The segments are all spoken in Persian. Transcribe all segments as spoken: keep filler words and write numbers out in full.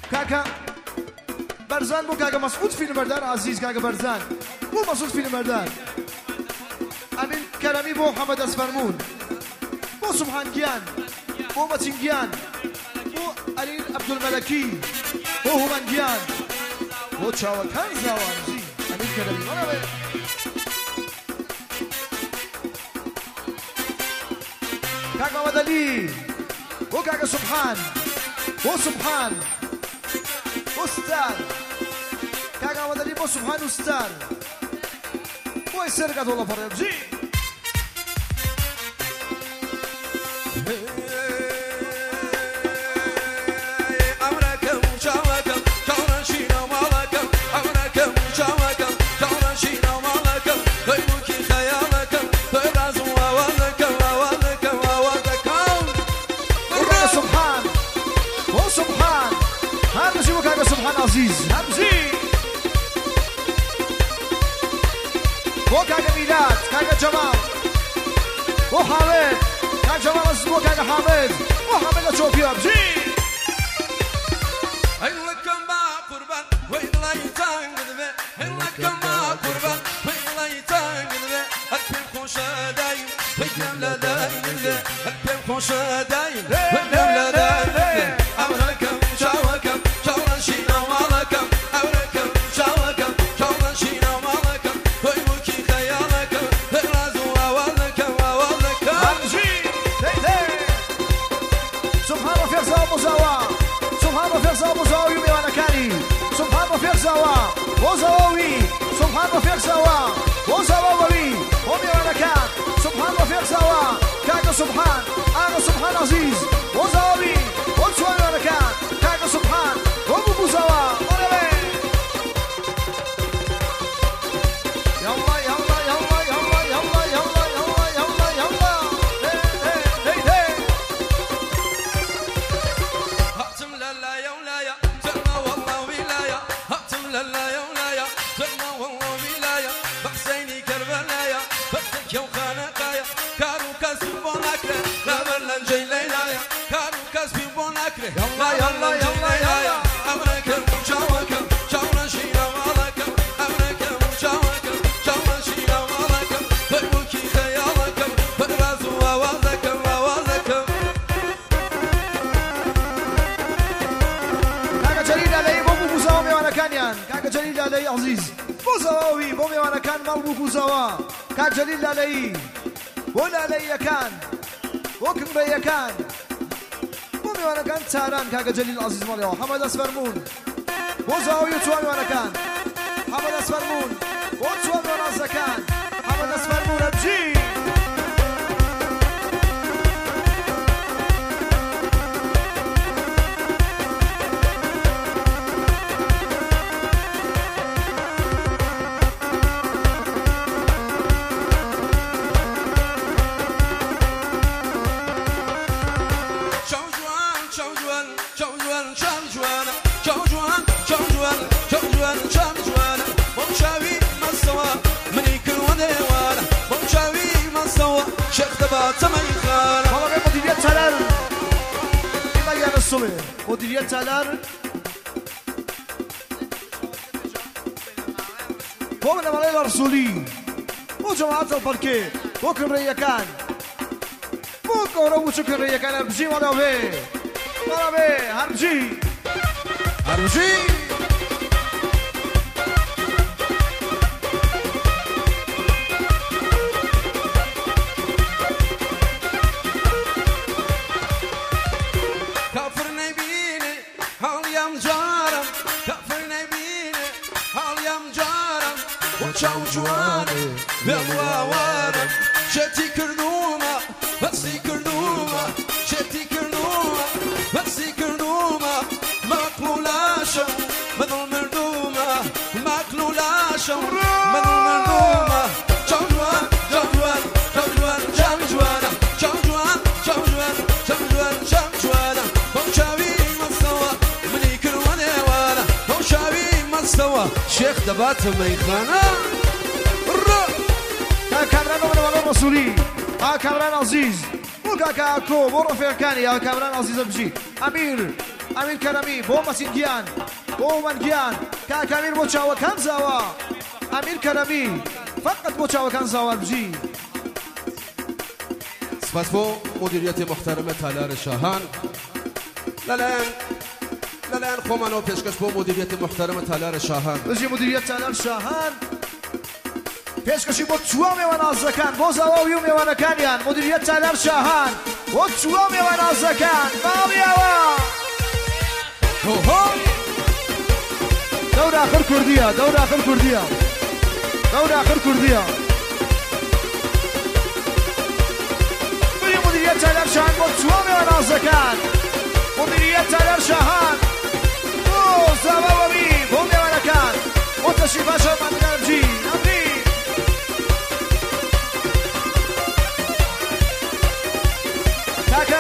كاكا برزان بو كاكا مسعود فيلم بردان عزيز كاكا برزان بو مسعود فيلم بردان امين كلامي بو محمد اسفرمون بو سبحان جيان بو متنجيان بو علي عبد الملكي بو هومن جيان بو تشاوكان زوانزي امين كلامي مرحبا كاكا ودلي بو كاكا سبحان بو سبحان أستاذ كاكا ودلي بو سبحان أستاذ بو السرقة والله فريم جي أمركم شاوكم كورشينا مالكم أمركم شاوكم كورشينا مالكم غيبوكي خيالكم فرازوا ووالكم ووالكم ووالكم كاكا سبحان بو سبحان هذا شو كاكا سبحان عزيز همزي بو كاكا ميلاد كاكا جمال بو حامد كاكا جمال اسمه كاكا حامد بو حامد اشوفيا همزي هلكم ما قربان وين لا يتنقذ به هلكم ما قربان وين لا يتنقذ به أكبر خوش دايم ويكم لا دايم به أكبر خوش دايم ويكم لا دايم به أمركم شاوكم كورشينا مالكم أمركم شاوكم كورشينا مالكم ويبوكي خيالكم فرازوا ووالكم ووالكم همزي سبحان فرزا ومزاوا سبحان فرزا ومزاوا يومي وانا كاني سبحان فرزا ومزاوي سبحان فرزا ومزاوي يومي وانا كان سبحان فرزا كاكا سبحان انا سبحان عزيز ومزاوي ومزاوي وانا كان كاكا سبحان ومزاوا يلا يلا يلا يلا يلا يلا يلا يلا يلا هي هي هي هاتم لا يا ولايا تما والله ولايا هاتم لا يا ولايا تما والله ولايا بحسيني كربلايا فتك يا خانقايا كارو كسب بوناكره لا بلا جاي ليلايا كارو كسب بوناكره يلا يلا يلا يلا امركم شاوكم شاورشينا مالكم امركم شاوكم شاورشينا مالكم فربوكي خيالكم فرازوا ووالكم ووالكم كاكا جليل علي بوبو بوزاوي وانا كانيان كاكا جليل علي عزيز بوزاوي بومي وانا كان مالبو بوزاوا كاكا جليل علي ولا علي كان وكم بي كان بومي وانا كان تاران كاكا جليل عزيز ماليو حمد اسفرمون بوزاوي توامي وانا كان حمد اسفرمون وتوامي وانا زكان حمد اسفرمون ابجي والله مديرية تلال ما يانا الصبح مديرية تلال هو من الملايين الرسولي وجماعة البركي وكن ريكان وكن وشكن ريكان هربجي ولا بي ولا بي هربجي هربجي جواني يلا وانا شتي كرنومة بسي كرنومة شتي كرنومة بسي كرنومة مقلولاشة مدل مردومة مقلولاشة مدل مردومة جوان جوان جوان جام جوانا جوان جوان جوان جام جوانا بوشاوي مستوى مني كرواني وانا بوشاوي مستوى شيخ دبات ميخانا كامران وانا مسؤولي ها كامران عزيز وكاكا كو ورفيع كاني يا كامران عزيز بجي امير امیر کرمی بۆ مەسین گیان بۆ من گیان کاک امیر بۆ چاوەکان زاوە امیر کرمی فقط بۆ چاوەکان زاوە بژی سپاس بۆ مدیریەتی محترمە تالار شاهان لەلایەن لەلایەن خۆمانەوە پێشکەش بۆ مدیریەتی محترمە تالار شاهان بژی مدیریەت تالار شاهان پێشکەشی بۆ چوە میوەنازەکان بۆ زاواوی و میوانەکانیان مدیریەت تالار شاهان بۆ چوە میوەنازەکان باڵیەوە دەور ئاخر کوردیە دەور ئاخر کوردیە دەور ئاخر کوردیە بری مدیریەت تالار شاهان بۆ چوە میوەنازەکان مدیریەت تالار شاهان بۆ زاواوی بۆ میوانەکان بۆ تەشریفاشە مادرامجی ئەمری کاکە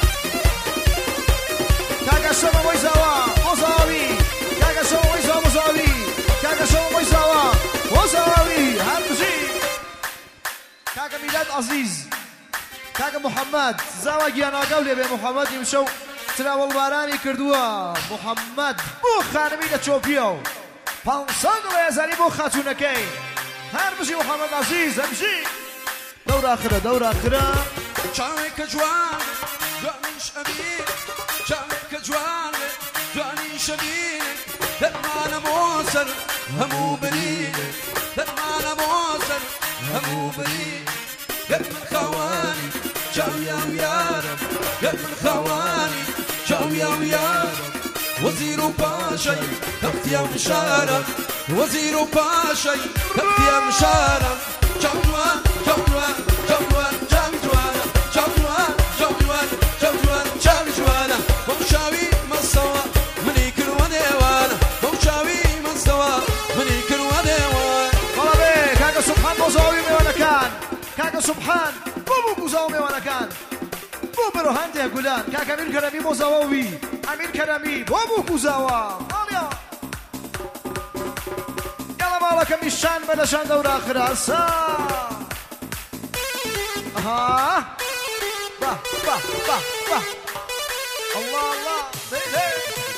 کاکە شەمە بۆی زاوا بۆ زاواوی کاکە شەمە بۆی زاوا بۆ زاواوی کاکە شەمە بۆی زاوا بۆ زاواوی هەر بژی کاکە میلاد عەزیز کاکە محەممەد زاوا گیاناگەو لێبێ محەممەد ئیمشەو تراوەڵبارانی کردووە محەممەد بۆ خانمی لە چۆپیە و پانسەد ڕێزانی بۆ خاتوونەکەی هەر بژی محەممەد عەزیز هەمژی دەوراخرە دەوراخرە چاوێکە جوان جوانیش ئەبیر چاوێکە جوان جوانیش ئەبیر دەرمانە بۆ سەر هەموو بری دەرمانە بۆ سەر هەموو بری گەر من خاوانی چاویا و یارم گەر من خاوانی چاویا و یارم وەزیر و پاشەی دەفتیام شارم وەزیر و پاشەی دەفتیام شارم چاو جوان چاو جوان چاو جوان چاوی جوانە چاو جوان چاو جوان چاو جوان چاوی جوانە بەو چاوی مەستەوە منی کردووە دێوانە بەو چاوی مەستەوە منی کردووە دێوان بەڵا بێ کاکە سوبحان بۆ زاوی میوانەکان کاکە سوبحان بۆ بوو گوزاو میوانەکان بۆ بەرۆ هەندێک گولان کاکە ئەمیر کەرەمی بۆ زاواوی ئەمیر کەرەمی بۆ بوو گوزاوە ئاڵیا یاڵە ماڵەکە میشان بەدەشان دەوراخرە ئەسا ئەها با با با با الله الله لێ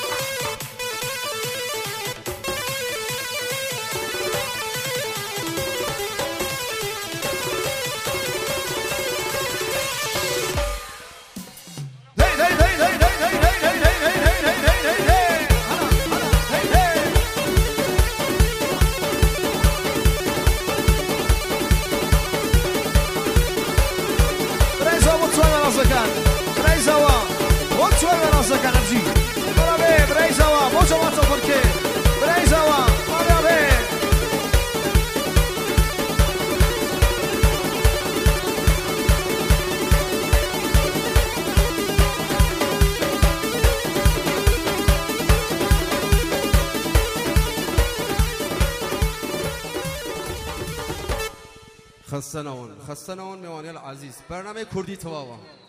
برایزەوە بۆ چوە وێناسەکان ئەمژی بەڵا بێ برایزەوە بۆ جەواتە فڕکێ برایزەوە بەڵا بێ خەستەنەوەن خەستەنەوەن میوانێ العەزیز بەرنامەی کوردی تەواوە